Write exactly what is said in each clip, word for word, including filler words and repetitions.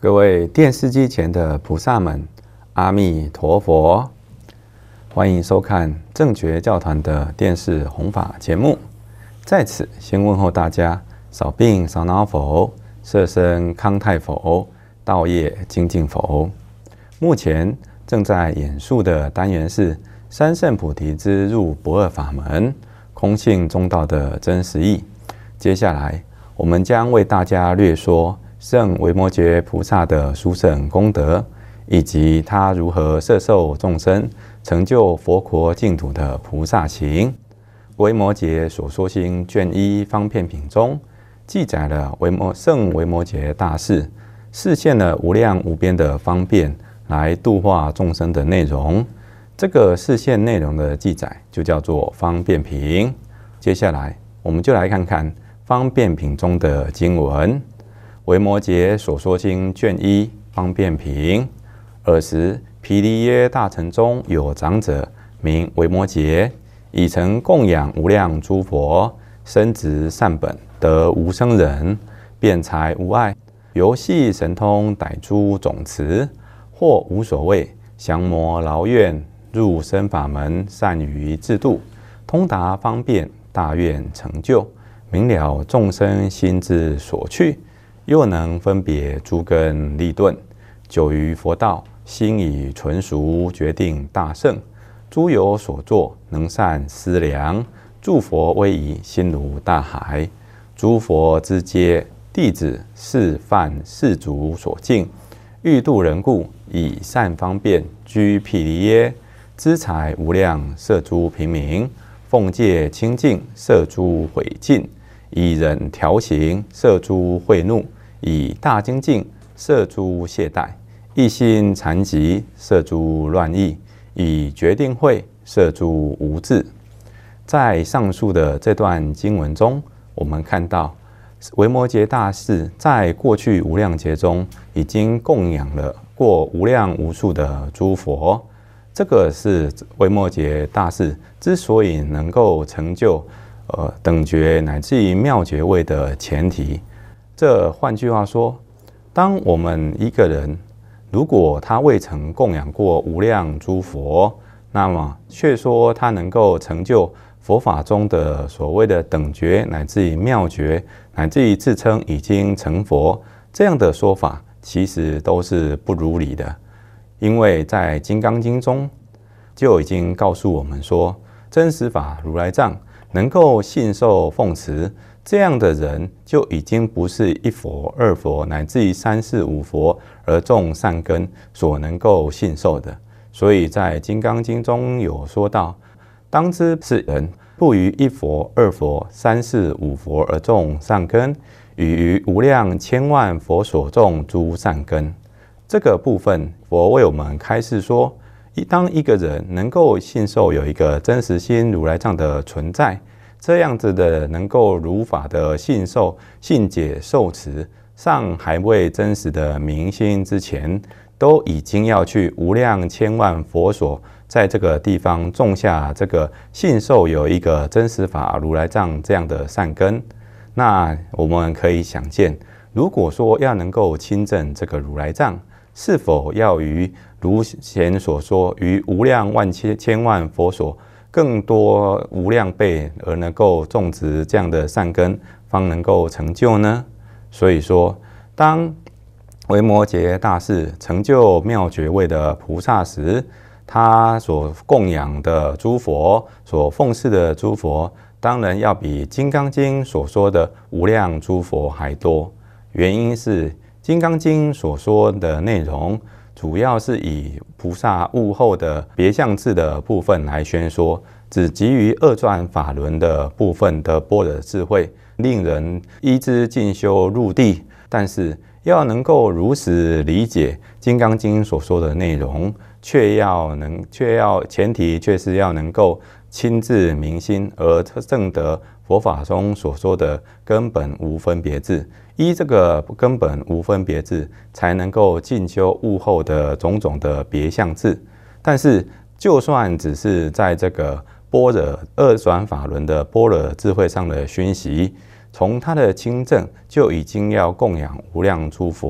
各位电视机前的菩萨们，阿弥陀佛！欢迎收看正觉教团的电视弘法节目。在此先问候大家：少病少恼否？色身康泰否？道业精进否？目前正在演述的单元是三圣菩提之入不二法门，空性中道的真实义。接下来，我们将为大家略说圣维摩诘菩萨的殊胜功德，以及他如何摄受众生，成就佛国净土的菩萨行。维摩诘所说经卷一方便品中记载了维摩圣维摩诘大士示现了无量无边的方便来度化众生的内容。这个示现内容的记载就叫做方便品。接下来我们就来看看方便品中的经文。维摩诘所说经卷一方便品。尔时毗梨耶大城中有长者名维摩诘，已曾供养无量诸佛，深植善本，得无生忍，辩才无碍，游戏神通，逮诸种词，或无所谓，降魔劳怨，入生法门，善于自度，通达方便，大愿成就，明了众生心之所趣，又能分别诸根利钝，久于佛道，心已纯熟，决定大圣，诸有所作，能善思量，诸佛威仪，心如大海，诸佛之阶，弟子示范世俗所敬，欲度人故，以善方便居毗梨耶，资财无量，摄诸平民，奉戒清净，摄诸毁尽，以忍调行，摄诸恚怒，以大精进，摄诸懈怠，一心禅疾，摄诸乱意，以决定慧，摄诸无智。在上述的这段经文中，我们看到维摩诘大士在过去无量劫中已经供养了过无量无数的诸佛。这个是维摩诘大士之所以能够成就呃等觉乃至于妙觉位的前提。这换句话说，当我们一个人如果他未曾供养过无量诸佛，那么却说他能够成就佛法中的所谓的等觉乃至于妙觉，乃至于自称已经成佛，这样的说法其实都是不如理的。因为在《金刚经》中就已经告诉我们说，真实法如来藏能够信受奉持，这样的人就已经不是一佛二佛乃至于三世五佛而众善根所能够信受的。所以在《金刚经》中有说到，当知是人不于一佛二佛三世五佛而众善根，与于无量千万佛所种诸善根。这个部分佛为我们开示说，当一个人能够信受有一个真实心如来藏的存在，这样子的能够如法的信受信解受持，尚还未真实的明心之前，都已经要去无量千万佛所在这个地方种下这个信受有一个真实法如来藏这样的善根。那我们可以想见，如果说要能够亲证这个如来藏，是否要于如前所说，于无量万千千万佛所更多无量倍而能够种植这样的善根，方能够成就呢？所以说，当维摩诘大士成就妙觉位的菩萨时，他所供养的诸佛，所奉事的诸佛，当然要比《金刚经》所说的无量诸佛还多。原因是《金刚经》所说的内容，主要是以菩萨悟后的别相智的部分来宣说，只基于二转法轮的部分的般若智慧，令人依之进修入地。但是要能够如实理解《金刚经》所说的内容，却要能，却要前提却是要能够亲自明心，而证得佛法中所说的根本无分别智。依这个根本无分别智，才能够进修悟后的种种的别相智。但是，就算只是在这个般若二转法轮的般若智慧上的熏习，从他的亲证就已经要供养无量诸佛，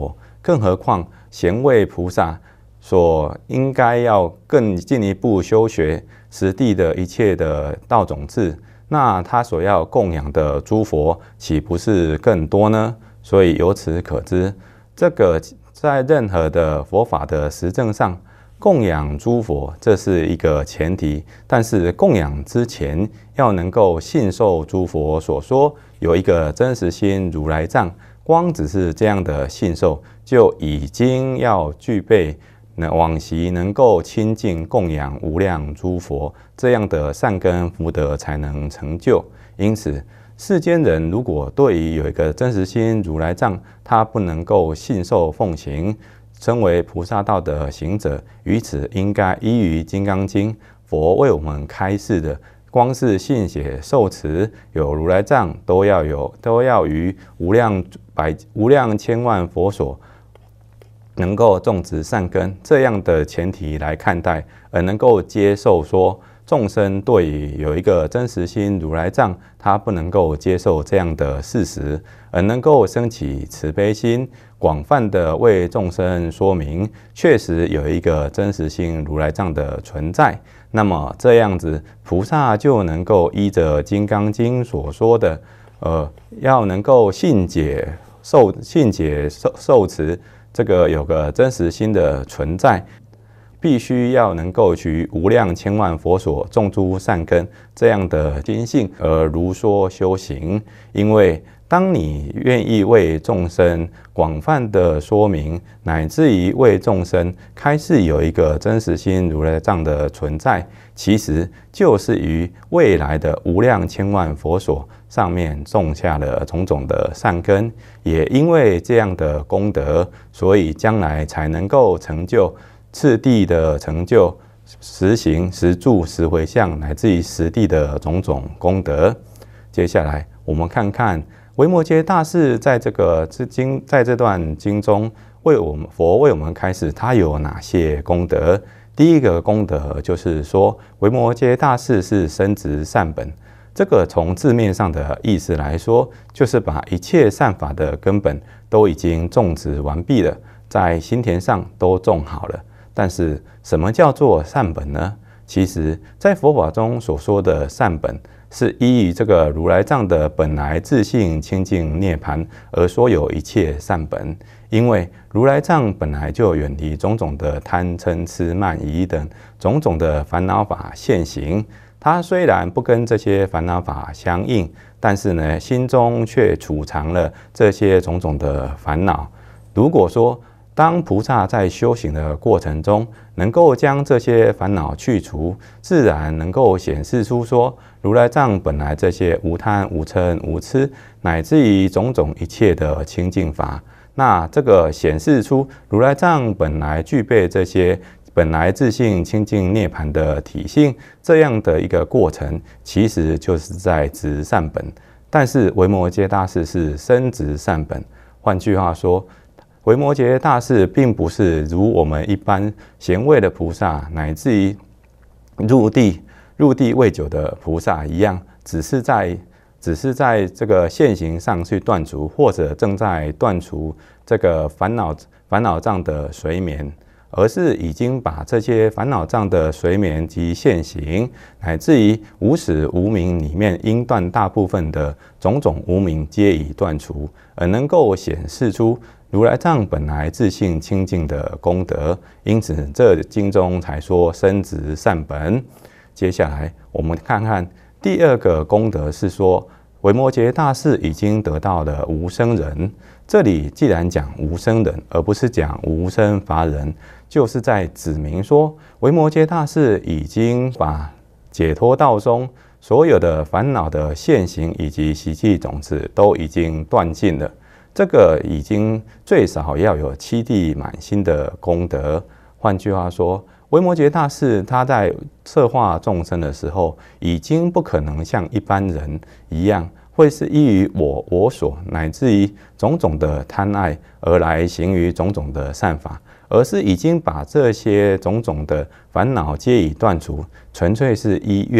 更何况贤位菩萨所应该要更进一步修学实地的一切的道种智，那他所要供养的诸佛岂不是更多呢？所以由此可知，这个在任何的佛法的实证上，供养诸佛这是一个前提，但是供养之前要能够信受诸佛所说，有一个真实心如来藏，光只是这样的信受，就已经要具备往昔能够亲近供养无量诸佛这样的善根福德才能成就。因此世间人如果对于有一个真实心如来藏，他不能够信受奉行，身为菩萨道的行者，于此应该依于《金刚经》佛为我们开示的，光是信写受持有如来藏，都要有都要于无量百无量千万佛所能够种植善根这样的前提来看待，而能够接受说众生对于有一个真实心如来藏，他不能够接受这样的事实，而能够升起慈悲心，广泛的为众生说明，确实有一个真实心如来藏的存在。那么这样子，菩萨就能够依着《金刚经》所说的，呃，要能够信解受信解受受持，这个有个真实心的存在。必须要能够取无量千万佛所种诸善根这样的心性而如说修行。因为当你愿意为众生广泛的说明，乃至于为众生开示有一个真实心如来藏的存在，其实就是于未来的无量千万佛所上面种下了种种的善根。也因为这样的功德，所以将来才能够成就次第的成就实行实住实回向，乃至于实地的种种功德。接下来我们看看维摩诘大士在这个经在这段经中为我们佛为我们开示他有哪些功德。第一个功德就是说，维摩诘大士是深植善本。这个从字面上的意思来说，就是把一切善法的根本都已经种植完毕了，在心田上都种好了。但是什么叫做善本呢？其实在佛法中所说的善本，是依于这个如来藏的本来自性清净涅槃而说有一切善本。因为如来藏本来就远离种种的贪嗔痴慢疑等种种的烦恼法现行，它虽然不跟这些烦恼法相应，但是呢，心中却储藏了这些种种的烦恼。如果说当菩萨在修行的过程中，能够将这些烦恼去除，自然能够显示出说，如来藏本来这些无贪、无嗔、无痴，乃至于种种一切的清净法。那这个显示出如来藏本来具备这些本来自性清净涅槃的体性，这样的一个过程，其实就是在植善本。但是维摩诘大士是深植善本，换句话说，维摩诘大士并不是如我们一般贤位的菩萨，乃至于入地入地未久的菩萨一样，只是在只是在这个现行上去断除，或者正在断除这个烦恼烦恼障的随眠，而是已经把这些烦恼障的随眠及现行，乃至于无始无明里面应断大部分的种种无明，皆已断除，而能够显示出如来藏本来自性清净的功德。因此这经中才说深植善本。接下来我们看看第二个功德，是说维摩诘大士已经得到了无生忍。这里既然讲无生忍，而不是讲无生法忍，就是在指明说维摩诘大士已经把解脱道中所有的烦恼的现行以及习气种子都已经断尽了。这个已经最少要有七地满心的功德。换句话说，维摩诘大士他在摄化众生的时候，已经不可能像一般人一样，会是依于我我所乃至于种种的贪爱而来行于种种的善法，而是已经把这些种种的烦恼皆已断除，纯粹是依愿，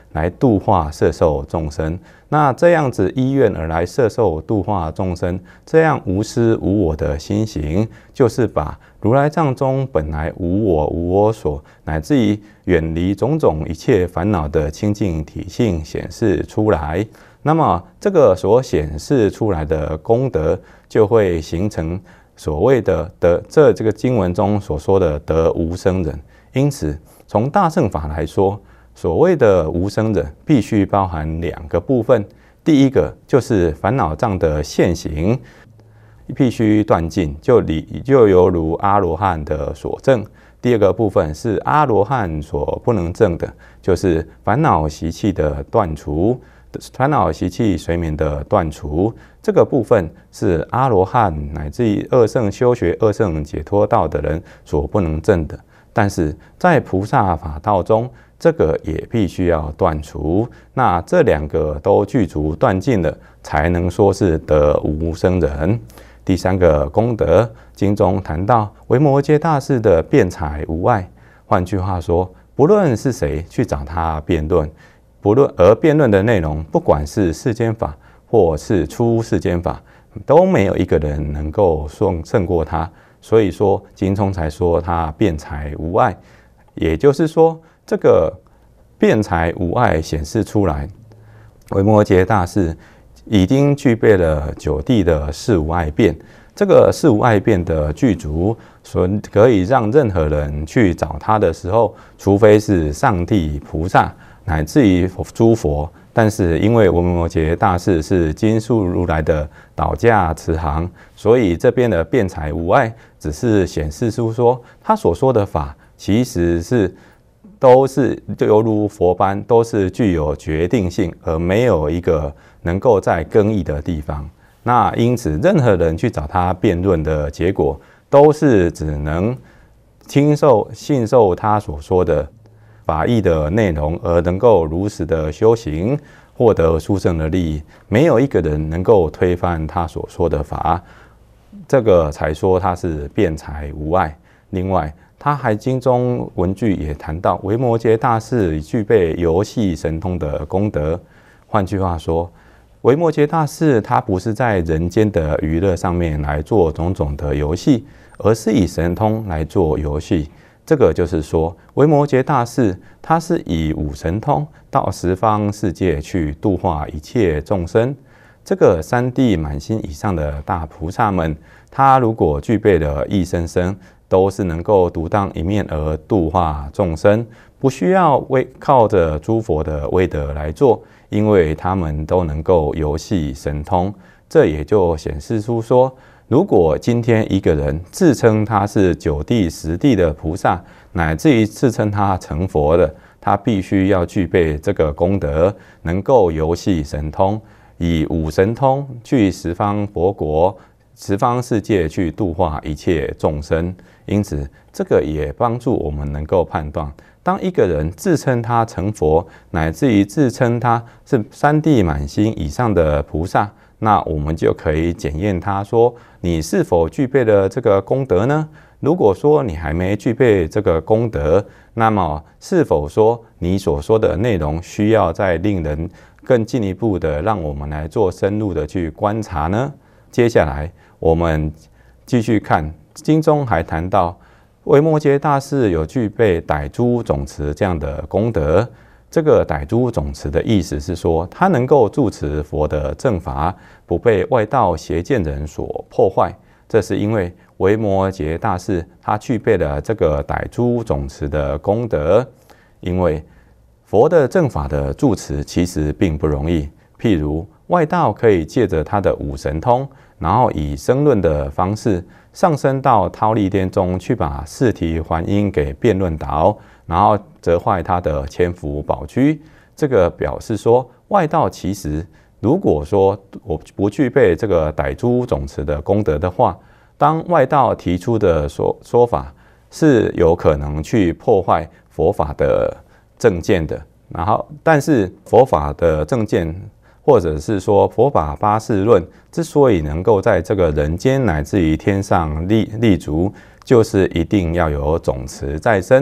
来度化摄受众生。那这样子依愿而来摄受度化众生，这样无私无我的心行，就是把如来藏中本来无我无我所，乃至于远离种种一切烦恼的清净体性显示出来。那么这个所显示出来的功德，就会形成所谓的得，这这个经文中所说的得无生忍。因此，从大乘法来说，所谓的无生忍必须包含两个部分。第一个就是烦恼障的现行必须断尽，就理就犹如阿罗汉的所证。第二个部分是阿罗汉所不能证的，就是烦恼习气的断除。烦恼习气随眠的断除，这个部分是阿罗汉乃至于二乘修学二乘解脱道的人所不能证的。但是在菩萨法道中，这个也必须要断除。那这两个都具足断尽了，才能说是得无生忍。第三个功德，经中谈到维摩诘大士的辩才无碍。换句话说，不论是谁去找他辩论，不论而辩论的内容，不管是世间法或是出世间法，都没有一个人能够胜胜过他。所以说，经中才说他辩才无碍。也就是说，这个辩才无碍显示出来，维摩诘大士已经具备了九地的事无碍辩。这个事无碍辩的具足，所可以让任何人去找他的时候，除非是上帝、菩萨，乃至于诸佛。但是因为维摩诘大士是经素如来的导驾慈航，所以这边的辩才无碍，只是显示出说他所说的法其实是都是犹如佛般，都是具有决定性，而没有一个能够再更易的地方。那因此，任何人去找他辩论的结果，都是只能听受信受他所说的法义的内容，而能够如实的修行，获得殊胜的利益。没有一个人能够推翻他所说的法，这个才说他是辩才无碍。另外，他还经中文句也谈到，维摩诘大士具备游戏神通的功德。换句话说，维摩诘大士他不是在人间的娱乐上面来做种种的游戏，而是以神通来做游戏。这个就是说，维摩诘大士他是以五神通到十方世界去度化一切众生。这个三谛满心以上的大菩萨们，他如果具备了一生生，都是能够独当一面而度化众生，不需要为靠着诸佛的威德来做，因为他们都能够游戏神通。这也就显示出说，如果今天一个人自称他是九地十地的菩萨，乃至于自称他成佛的，他必须要具备这个功德，能够游戏神通，以五神通去十方佛国、十方世界去度化一切众生。因此，这个也帮助我们能够判断，当一个人自称他成佛，乃至于自称他是三谛满心以上的菩萨，那我们就可以检验他说，你是否具备了这个功德呢？如果说你还没具备这个功德，那么是否说你所说的内容需要再令人更进一步的让我们来做深入的去观察呢？接下来我们继续看，经中还谈到维摩诘大士有具备逮珠总持这样的功德。这个逮珠总持的意思是说，他能够住持佛的正法，不被外道邪见人所破坏。这是因为维摩诘大士他具备了这个逮珠总持的功德。因为佛的正法的住持其实并不容易，譬如外道可以借着他的五神通，然后以申论的方式上升到忉利天中去，把四题还因给辩论倒，然后折坏他的千福宝居。这个表示说，外道其实如果说我不具备这个逮珠总持的功德的话，当外道提出的 说, 说法是有可能去破坏佛法的正见的。然后，但是佛法的正见，或者是说佛法八事论之所以能够在这个人间乃至于天上 立, 立足，就是一定要有总持在身。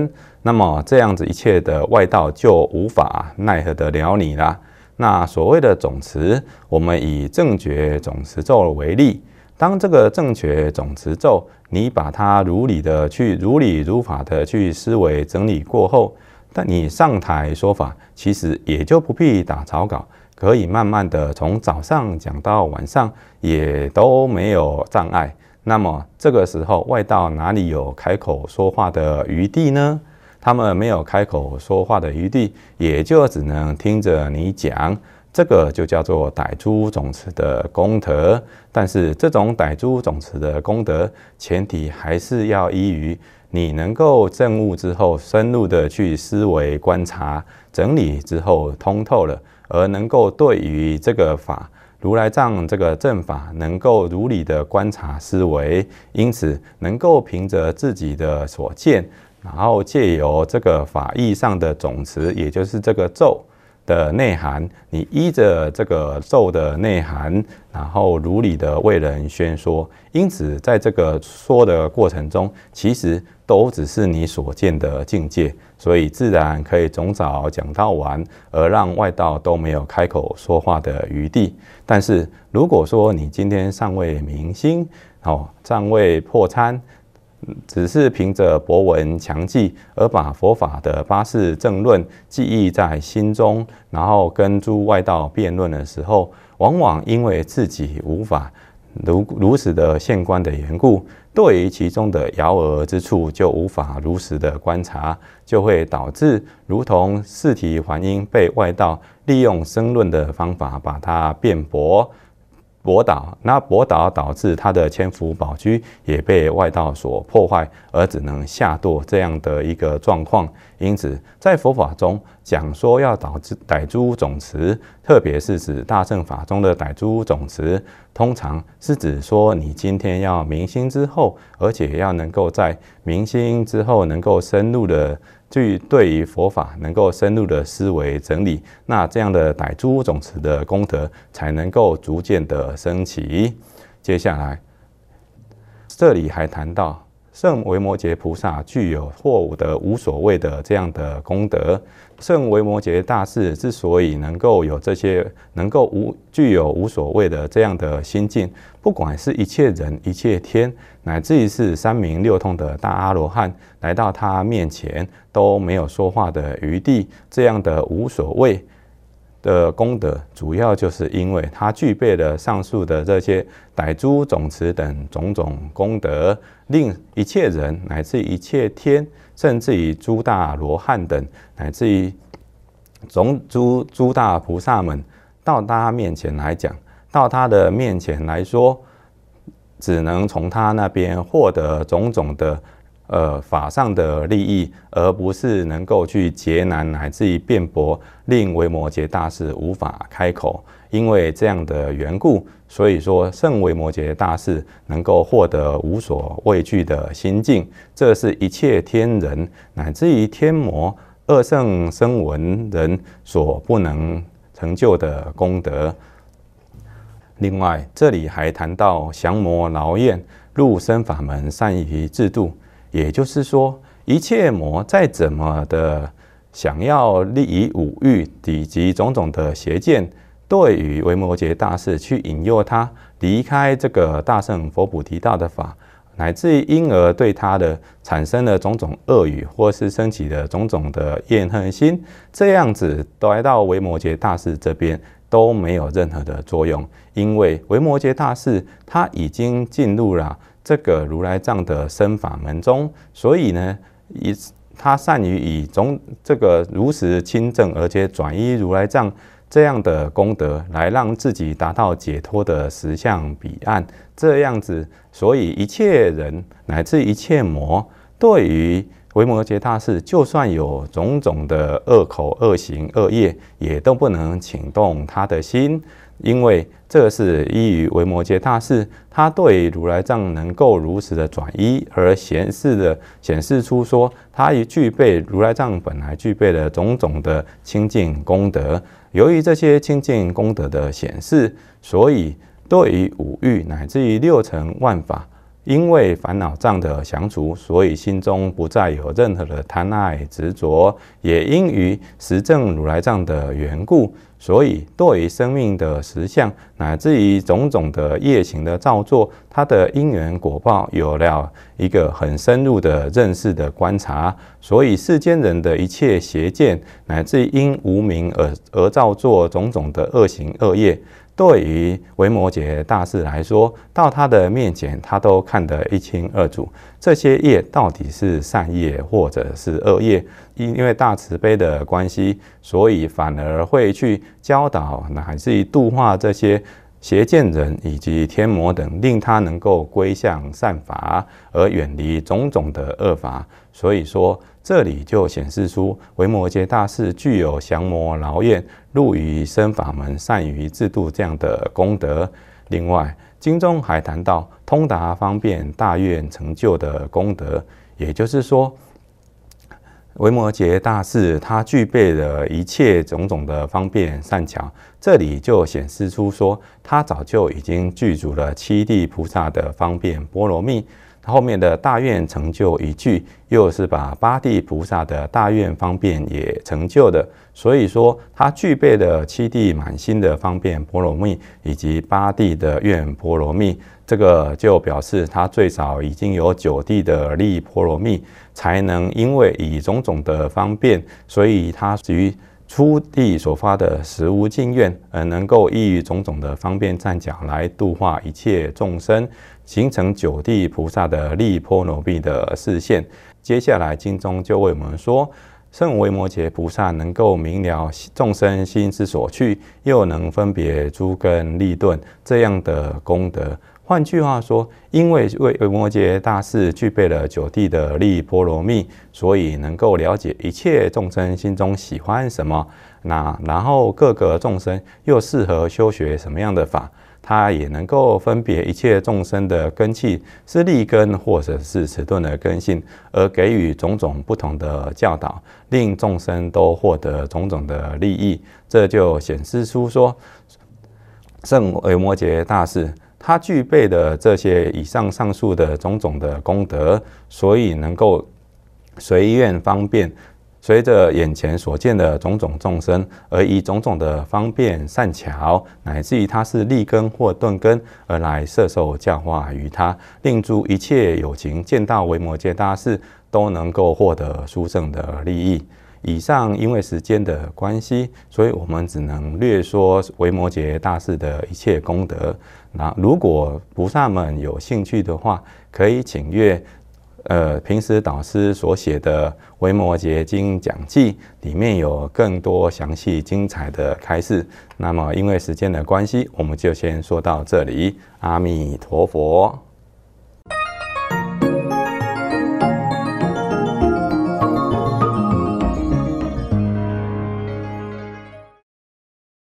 那么这样子一切的外道就无法奈何得了你啦。那所谓的总持，我们以正觉总持咒为例，当这个正觉总持咒，你把它如理的去如理如法的去思维整理过后，但你上台说法，其实也就不必打草稿，可以慢慢的从早上讲到晚上，也都没有障碍。那么这个时候外道哪里有开口说话的余地呢？他们没有开口说话的余地，也就只能听着你讲，这个就叫做逮珠总持的功德。但是这种逮珠总持的功德，前提还是要依于你能够证悟之后，深入的去思维观察整理之后通透了，而能够对于这个法如来藏这个正法能够如理的观察思维，因此能够凭着自己的所见，然后借由这个法义上的总持，也就是这个咒的内涵，你依着这个咒的内涵，然后如理的为人宣说。因此在这个说的过程中，其实都只是你所见的境界，所以自然可以从早讲到晚，而让外道都没有开口说话的余地。但是如果说你今天尚未明心，哦，尚未破参，只是凭着博闻强记，而把佛法的八事正论记忆在心中，然后跟诸外道辩论的时候，往往因为自己无法如如实的现观的缘故，对于其中的摇讹之处就无法如实的观察，就会导致如同四体还因被外道利用申论的方法把它辩驳驳倒，那驳倒导致他的千福宝居也被外道所破坏，而只能下堕这样的一个状况。因此在佛法中讲说要导致逮珠总持，特别是指大乘法中的逮珠总持，通常是指说你今天要明心之后，而且要能够在明心之后能够深入的去对于佛法能够深入的思维整理，那这样的逮珠总持的功德才能够逐渐的升起。接下来这里还谈到圣维摩诘菩萨具有获得无所谓的这样的功德。圣维摩诘大士之所以能够有这些能够无具有无所谓的这样的心境，不管是一切人一切天，乃至于是三明六通的大阿罗汉来到他面前都没有说话的余地，这样的无所谓的功德，主要就是因为他具备了上述的这些逮珠总持等种种功德，令一切人乃至一切天，甚至于诸大罗汉等，乃至于种诸诸大菩萨们，到他面前来讲，到他的面前来说，只能从他那边获得种种的呃法上的利益，而不是能够去劫难乃至于辩驳，令维摩诘大士无法开口。因为这样的缘故，所以说圣维摩诘大士能够获得无所畏惧的心境，这是一切天人乃至于天魔二圣声闻人所不能成就的功德。另外这里还谈到降魔劳厌入生法门善于制度，也就是说一切魔再怎么的想要利益五欲以及种种的邪见，对于维摩诘大士去引诱他离开这个大乘佛菩提道的法，乃至于因而对他的产生了种种恶语，或是升起了种种的厌恨心，这样子来到维摩诘大士这边都没有任何的作用。因为维摩诘大士他已经进入了这个如来藏的深法门中，所以呢，以他善于以种这个如实亲证，而且转依如来藏这样的功德，来让自己达到解脱的实相彼岸。这样子，所以一切人乃至一切魔，对于维摩诘大士，就算有种种的恶口、恶行、恶业，也都不能请动他的心。因为这是依于维摩诘大士，他对如来藏能够如实的转依，而显示的显示出说，他也具备如来藏本来具备的种种的清净功德。由于这些清净功德的显示，所以对于五欲乃至于六尘万法， 因为烦恼障的降除，所以心中不再有任何的贪爱执着，也因于实证如来藏的缘故，所以对于生命的实相，乃至于种种的业行的造作，它的因缘果报有了一个很深入的认识的观察，所以世间人的一切邪见，乃至于因无明而而造作种种的恶行恶业，对于维摩诘大士来说，到他的面前，他都看得一清二楚，这些业到底是善业或者是恶业。因为大慈悲的关系，所以反而会去教导乃至于度化这些邪见人以及天魔等，令他能够归向善法，而远离种种的恶法。所以说，这里就显示出维摩诘大士具有降魔劳怨、入于生法门、善于自度这样的功德。另外，经中还谈到通达方便大愿成就的功德，也就是说，维摩诘大士他具备了一切种种的方便善巧，这里就显示出说，他早就已经具足了七地菩萨的方便波罗蜜。后面的大愿成就一句，又是把八地菩萨的大愿方便也成就的，所以说他具备了七地满心的方便波罗蜜，以及八地的愿波罗蜜。这个就表示他最少已经有九地的利波罗蜜，才能因为以种种的方便，所以他于初地所发的实无尽愿，而能够依于种种的方便善巧来度化一切众生，形成九地菩萨的利波罗蜜的示现。接下来经中就为我们说，圣维摩诘菩萨能够明了众生心之所去，又能分别诸根利钝这样的功德。换句话说，因为维摩诘大士具备了九地的利波罗蜜，所以能够了解一切众生心中喜欢什么，那然后各个众生又适合修学什么样的法，他也能够分别一切众生的根器是利根或者是迟钝的根性，而给予种种不同的教导，令众生都获得种种的利益。这就显示出说，圣维摩诘大士他具备的这些以上上述的种种的功德，所以能够随愿方便，随着眼前所见的种种众生，而以种种的方便善巧，乃至于他是利根或钝根，而来摄受教化于他，令诸一切有情见到维摩诘大士，都能够获得殊胜的利益。以上因为时间的关系，所以我们只能略说维摩诘大士的一切功德。那如果菩萨们有兴趣的话，可以请阅呃平时导师所写的《维摩诘经讲记》，里面有更多详细精彩的开示。那么因为时间的关系，我们就先说到这里。阿弥陀佛。